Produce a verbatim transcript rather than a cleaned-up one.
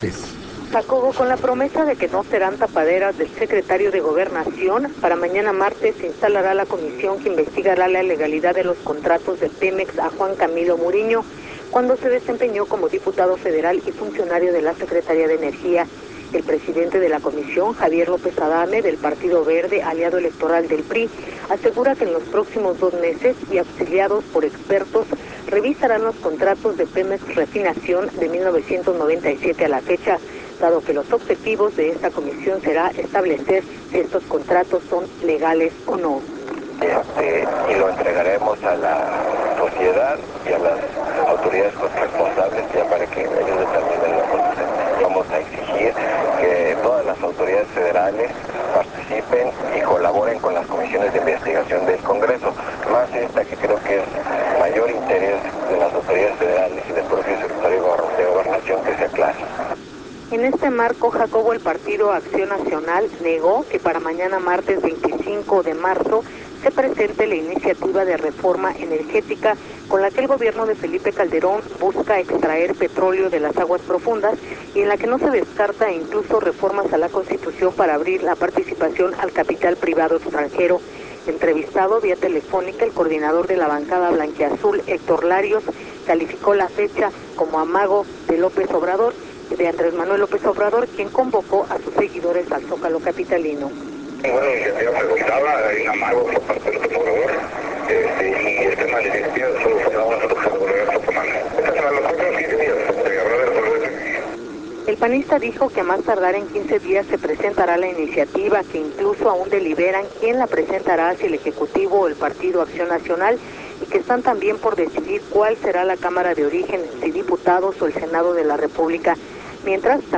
Jacobo, con la promesa de que no serán tapaderas del secretario de Gobernación, para mañana martes se instalará la comisión que investigará la legalidad de los contratos de Pemex a Juan Camilo Muriño, cuando se desempeñó como diputado federal y funcionario de la Secretaría de Energía. El presidente de la comisión, Javier López Adame, del Partido Verde, aliado electoral del P R I, asegura que en los próximos dos meses y auxiliados por expertos, revisarán los contratos de Pemex Refinación de mil novecientos noventa y siete a la fecha, dado que los objetivos de esta comisión será establecer si estos contratos son legales o no. Este, y lo entregaremos a la sociedad y a las autoridades responsables ya para que ellos determinen la conducta. Vamos a exigir que todas las autoridades federales participen y colaboren con las comisiones de investigación del Congreso, más esta que creo que es mayor interés de las autoridades federales y del propio secretario de Gobernación que se aclare. En este marco, Jacobo, el Partido Acción Nacional negó que para mañana martes veinticinco de marzo se presente la iniciativa de reforma energética con la que el gobierno de Felipe Calderón busca extraer petróleo de las aguas profundas y en la que no se descarta incluso reformas a la Constitución para abrir la participación al capital privado extranjero. Entrevistado vía telefónica, el coordinador de la bancada blanquiazul, Héctor Larios, calificó la fecha como amago de López Obrador, de Andrés Manuel López Obrador, quien convocó a sus seguidores al Zócalo capitalino. Ninguna iniciativa presentada, hay un amago por parte de López Obrador, este, y el tema de la iniciativa solo fue una nosotros que se volverá a tomar. Esta semana, los próximos quince días, se habrá de resolver. El panista dijo que a más tardar en quince días se presentará la iniciativa, que incluso aún deliberan quién la presentará, si el Ejecutivo o el Partido Acción Nacional, y que están también por decidir cuál será la Cámara de Origen, si diputados o el Senado de la República. Mientras